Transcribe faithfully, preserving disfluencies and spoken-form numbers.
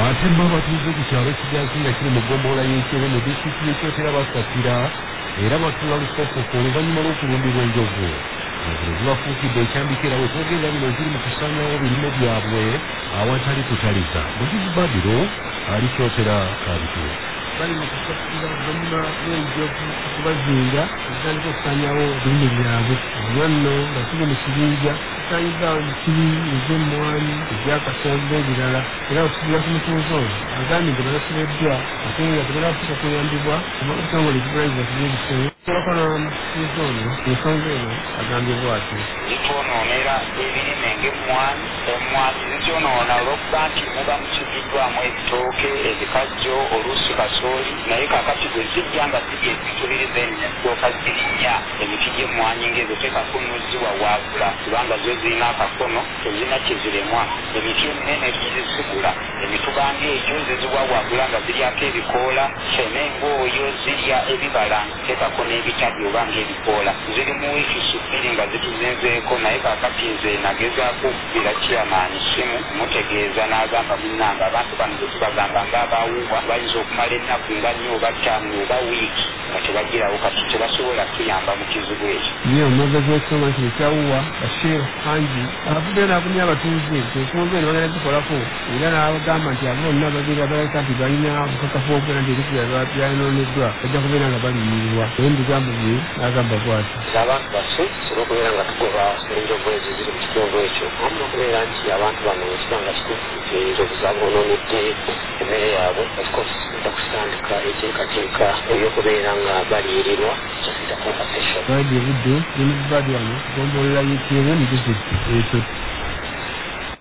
ate mba batuuze ku kyalo kijazi nga kiri mu ggombolola y'Ekyebe mu disitulikiti y'Ekyotera basatira era batula lufoofoko oluvannyuma lw'okulundirwa enjovu. Enjovu zibafuukidde ekyambikira bwe twogera bino ziri mu kusaanyawo birime byabwe awatali kutaliza. Mugizi Badiro ali Kyotera Kabitu. Bali mu kusatira oluvannyuma lw'enjovu okubazinga ezitandika okusaanyawo ebirime byabwe. Olwo nno nga tuli mu kibinja tusaanyizzaawo emikiri ez'emmwanyi ebyakasongo ebirala era okusubira ku mutuuze ono agambye nga banasobeddwa ate nga tebanaafuuka kuyambibwa okutongole ekibulayiza ku by'ebisolo olakona mutuuze ono ensonga eno agambye bw'ati. Zitwonoonera ebirime ng'emmwanyi emmwanyi zityonoona olw'okuba nti muba mukiziddwamu ebitooke ebikajjo oluusi kasooli naye kaakati bwe zijja nga ziri ezituliriza ennyaddooka zirinnya emiti gy'emmwanyi ng'ezo tekakunuzziwa waabula kubanga zo zirina akakono tezirina kyeziremwa. Emiti eminene gizisigula emituba ng'egyo ziziwa waabula nga ziryako ebikoola fene ng'oyo zirya ebibala tekako n'ebitabi oba ng'ebikoola. Ziri mu wiikisi bbiri nga zituzinzeeko naye kaakati nze nagezaako okubira chairman simu mutegeeza n'agamba munnange abantu bano bwe tubagamba ng'abaawuwa bayinza okumala ennaku nga nnya oba ttaano oba wiiki nga tebagirawo kati tebasobola kutuyamba mu kizibu ekyo. Ye omwogezi w'ekisonga kino ekyawuwa Bashir Hanji avuddeyo n'akumya abatuuze ensonga eno bagenda gikolako era n'abagamba nti abo bonna ababeera balabika nti balina obukakafu okubeera nti ebintu byabwe byayonooneddwa bajja kubeera nga baliyirirwa. Naye mu bigambo bye n'agamba bw'ati. Abantu baffe tusobola okubeera nga tugoba enjovu ezo ziri mu kitundu ekyo wamu n'okubeera nti abantu bano ekibanga kituufu nti enjovu zaboonoonedde emmere yaabwe ekikosinda kusitandika enteekateeka ey'okubeera nga baliyirirwa kyafita compensation. Baadhi ebudde James Badi wano ggombolola y'Ekyebe mu disitulikiti y'Ekyotera.